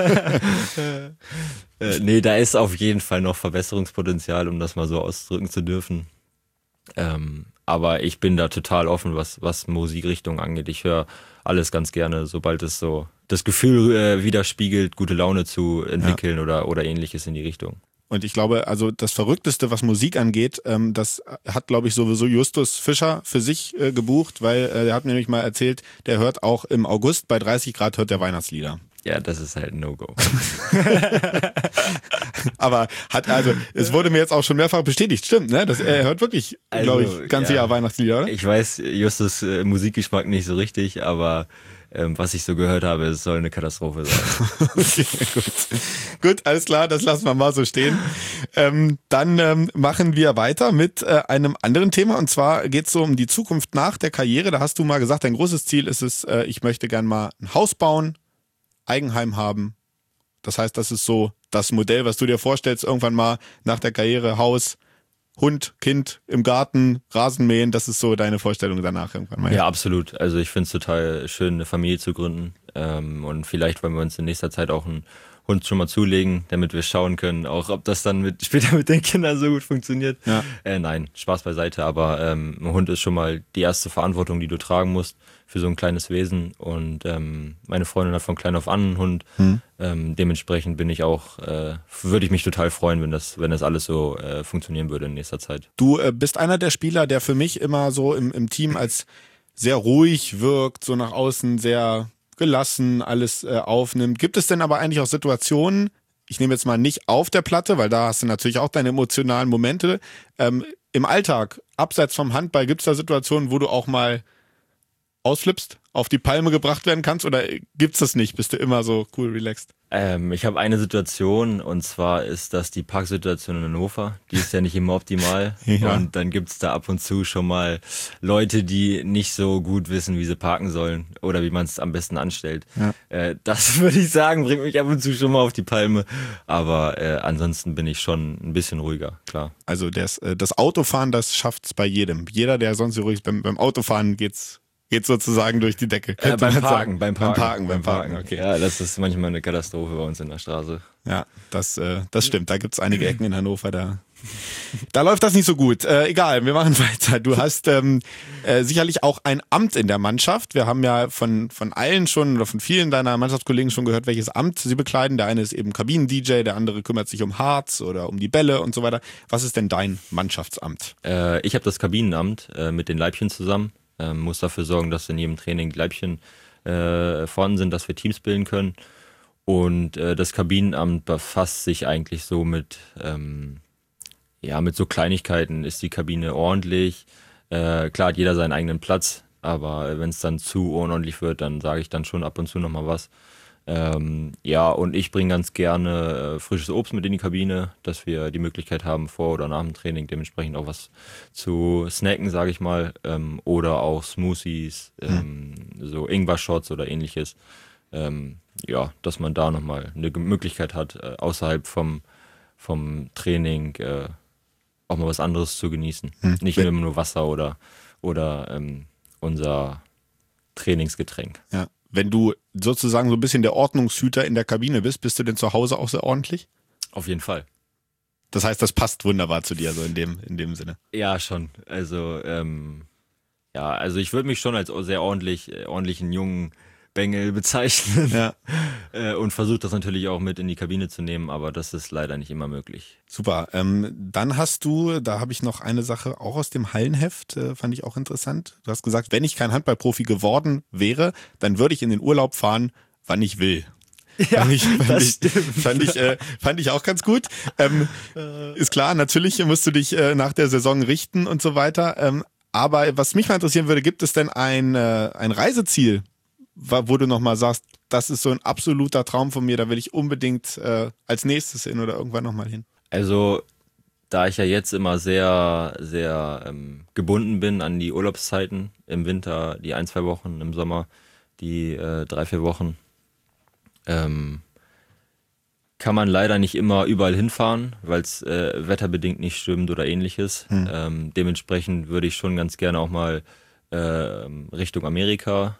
äh, nee, da ist auf jeden Fall noch Verbesserungspotenzial, um das mal so ausdrücken zu dürfen. Ähm, aber ich bin da total offen, was, was Musikrichtung angeht. Ich höre alles ganz gerne, sobald es so das Gefühl äh, widerspiegelt, gute Laune zu entwickeln ja. oder, oder ähnliches in die Richtung. Und ich glaube, also das Verrückteste, was Musik angeht, ähm, das hat, glaube ich, sowieso Justus Fischer für sich äh, gebucht, weil äh, er hat mir nämlich mal erzählt, der hört auch im August bei dreißig Grad hört der Weihnachtslieder. Ja, das ist halt ein No-Go. Aber hat also, es wurde mir jetzt auch schon mehrfach bestätigt, stimmt, ne? Das, er hört wirklich, also, glaube ich, ganze ja, Jahr Weihnachtslieder, oder? Ich weiß Justus äh, Musikgeschmack nicht so richtig, aber ähm, was ich so gehört habe, es soll eine Katastrophe sein. Okay, gut. Gut, alles klar, das lassen wir mal so stehen. Ähm, dann ähm, machen wir weiter mit äh, einem anderen Thema, und zwar geht es so um die Zukunft nach der Karriere. Da hast du mal gesagt, dein großes Ziel ist es, äh, ich möchte gern mal ein Haus bauen, Eigenheim haben. Das heißt, das ist so das Modell, was du dir vorstellst, irgendwann mal nach der Karriere, Haus, Hund, Kind im Garten, Rasenmähen, das ist so deine Vorstellung danach irgendwann mal. Ja, absolut. Also ich finde es total schön, eine Familie zu gründen, ähm, und vielleicht wollen wir uns in nächster Zeit auch einen Hund schon mal zulegen, damit wir schauen können, auch ob das dann mit später mit den Kindern so gut funktioniert. Ja. Äh, nein, Spaß beiseite, aber ähm, ein Hund ist schon mal die erste Verantwortung, die du tragen musst für so ein kleines Wesen, und ähm, meine Freundin hat von klein auf an einen Hund. Hm. Ähm, dementsprechend bin ich auch, äh, würde ich mich total freuen, wenn das, wenn das alles so äh, funktionieren würde in nächster Zeit. Du äh, bist einer der Spieler, der für mich immer so im, im Team als sehr ruhig wirkt, so nach außen sehr gelassen alles äh, aufnimmt. Gibt es denn aber eigentlich auch Situationen, ich nehme jetzt mal nicht auf der Platte, weil da hast du natürlich auch deine emotionalen Momente, ähm, im Alltag, abseits vom Handball, gibt es da Situationen, wo du auch mal ausflippst, auf die Palme gebracht werden kannst, oder gibt's das nicht? Bist du immer so cool, relaxed? Ähm, ich habe eine Situation, und zwar ist das die Parksituation in Hannover. Die ist ja nicht immer optimal. Ja. Und dann gibt's da ab und zu schon mal Leute, die nicht so gut wissen, wie sie parken sollen oder wie man es am besten anstellt. Ja. Äh, das würde ich sagen, bringt mich ab und zu schon mal auf die Palme. Aber äh, ansonsten bin ich schon ein bisschen ruhiger, klar. Also das, das Autofahren, das schafft's bei jedem. Jeder, der sonst so ruhig ist, beim, beim Autofahren geht's geht sozusagen durch die Decke. Äh, beim, Parken, beim Parken, beim Parken, beim Parken, okay. Ja, das ist manchmal eine Katastrophe bei uns in der Straße. Ja, das, äh, das stimmt. Da gibt's einige Ecken in Hannover, da, da läuft das nicht so gut. Äh, egal, wir machen weiter. Du hast ähm, äh, sicherlich auch ein Amt in der Mannschaft. Wir haben ja von, von allen schon oder von vielen deiner Mannschaftskollegen schon gehört, welches Amt sie bekleiden. Der eine ist eben Kabinen-D J, der andere kümmert sich um Harz oder um die Bälle und so weiter. Was ist denn dein Mannschaftsamt? Äh, ich habe das Kabinenamt äh, mit den Leibchen zusammen. Ähm, muss dafür sorgen, dass in jedem Training Leibchen äh, vorhanden sind, dass wir Teams bilden können. Und äh, das Kabinenamt befasst sich eigentlich so mit, ähm, ja, mit so Kleinigkeiten ist die Kabine ordentlich. Äh, klar hat jeder seinen eigenen Platz, aber wenn es dann zu unordentlich wird, dann sage ich dann schon ab und zu nochmal was. Ähm, ja, und ich bringe ganz gerne äh, frisches Obst mit in die Kabine, dass wir die Möglichkeit haben, vor oder nach dem Training dementsprechend auch was zu snacken, sage ich mal, ähm, oder auch Smoothies, ähm, mhm. so Ingwer-Shots oder ähnliches. Ähm, ja, dass man da nochmal eine Möglichkeit hat, äh, außerhalb vom, vom Training äh, auch mal was anderes zu genießen. Mhm. Nicht immer nur Wasser oder, oder ähm, unser Trainingsgetränk. Ja. Wenn du sozusagen so ein bisschen der Ordnungshüter in der Kabine bist, bist du denn zu Hause auch sehr ordentlich? Auf jeden Fall. Das heißt, das passt wunderbar zu dir, so in dem, in dem Sinne. Ja, schon. Also, ähm, ja, also ich würde mich schon als sehr ordentlich, äh, ordentlichen jungen Bengel bezeichnen. Ja. äh, und versuche das natürlich auch mit in die Kabine zu nehmen, aber das ist leider nicht immer möglich. Super. Ähm, dann hast du, da habe ich noch eine Sache auch aus dem Hallenheft, äh, fand ich auch interessant. Du hast gesagt, wenn ich kein Handballprofi geworden wäre, dann würde ich in den Urlaub fahren, wann ich will. Ja, fand ich, fand das ich, stimmt. Fand ich, äh, fand ich auch ganz gut. Ähm, ist klar, natürlich musst du dich äh, nach der Saison richten und so weiter. Ähm, aber was mich mal interessieren würde, gibt es denn ein, äh, ein Reiseziel, wo du nochmal sagst, das ist so ein absoluter Traum von mir, da will ich unbedingt äh, als nächstes hin oder irgendwann nochmal hin? Also, da ich ja jetzt immer sehr, sehr ähm, gebunden bin an die Urlaubszeiten, im Winter die ein, zwei Wochen, im Sommer die äh, drei, vier Wochen, ähm, kann man leider nicht immer überall hinfahren, weil es äh, wetterbedingt nicht stimmt oder ähnliches. Hm. Ähm, dementsprechend würde ich schon ganz gerne auch mal äh, Richtung Amerika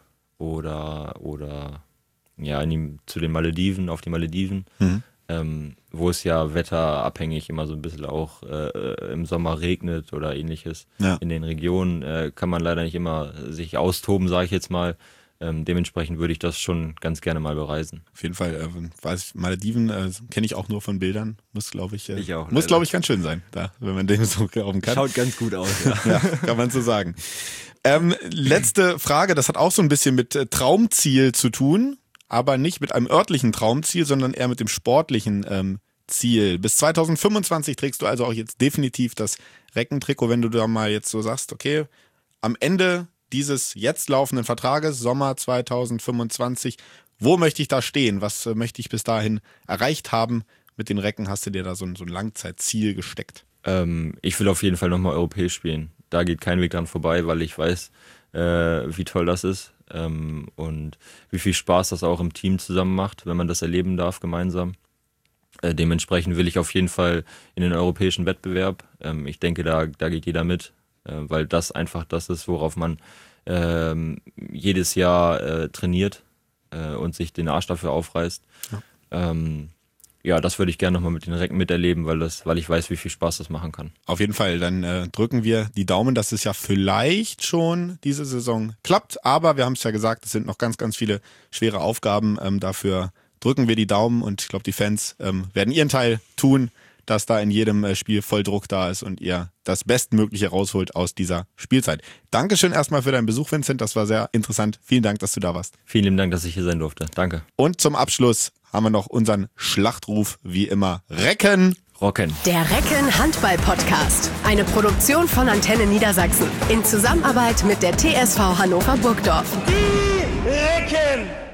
oder, oder ja, in die, zu den Malediven, auf die Malediven, mhm. ähm, wo es ja wetterabhängig immer so ein bisschen auch äh, im Sommer regnet oder ähnliches. Ja. In den Regionen äh, kann man leider nicht immer sich austoben, sage ich jetzt mal. Ähm, dementsprechend würde ich das schon ganz gerne mal bereisen. Auf jeden Fall, äh, weiß ich, Malediven äh, kenne ich auch nur von Bildern. Muss, glaube ich, äh, ich auch, muss, glaube ich, ganz schön sein, da, wenn man dem so glauben kann. Schaut ganz gut aus, ja. Ja, kann man so sagen. Ähm, letzte Frage, das hat auch so ein bisschen mit äh, Traumziel zu tun, aber nicht mit einem örtlichen Traumziel, sondern eher mit dem sportlichen ähm, Ziel. Bis zwanzig fünfundzwanzig trägst du also auch jetzt definitiv das Reckentrikot, wenn du da mal jetzt so sagst, okay, am Ende dieses jetzt laufenden Vertrages, Sommer zwanzig fünfundzwanzig, wo möchte ich da stehen? Was äh, möchte ich bis dahin erreicht haben? Mit den Recken hast du dir da so ein, so ein Langzeitziel gesteckt. Ähm, ich will auf jeden Fall nochmal europäisch spielen. Da geht kein Weg dran vorbei, weil ich weiß, äh, wie toll das ist ähm, und wie viel Spaß das auch im Team zusammen macht, wenn man das erleben darf gemeinsam. Äh, dementsprechend will ich auf jeden Fall in den europäischen Wettbewerb. Ähm, ich denke, da, da geht jeder mit, äh, weil das einfach das ist, worauf man äh, jedes Jahr äh, trainiert äh, und sich den Arsch dafür aufreißt. Ja. Ähm, Ja, das würde ich gerne nochmal mit den Recken miterleben, weil, das, weil ich weiß, wie viel Spaß das machen kann. Auf jeden Fall, dann äh, drücken wir die Daumen, dass es ja vielleicht schon diese Saison klappt. Aber wir haben es ja gesagt, es sind noch ganz, ganz viele schwere Aufgaben. Ähm, dafür drücken wir die Daumen und ich glaube, die Fans ähm, werden ihren Teil tun, dass da in jedem äh, Spiel voll Druck da ist und ihr das Bestmögliche rausholt aus dieser Spielzeit. Dankeschön erstmal für deinen Besuch, Vincent. Das war sehr interessant. Vielen Dank, dass du da warst. Vielen lieben Dank, dass ich hier sein durfte. Danke. Und zum Abschluss haben wir noch unseren Schlachtruf, wie immer, Recken. Rocken. Der Recken Handball Podcast. Eine Produktion von Antenne Niedersachsen. In Zusammenarbeit mit der T S V Hannover Burgdorf. Die Recken!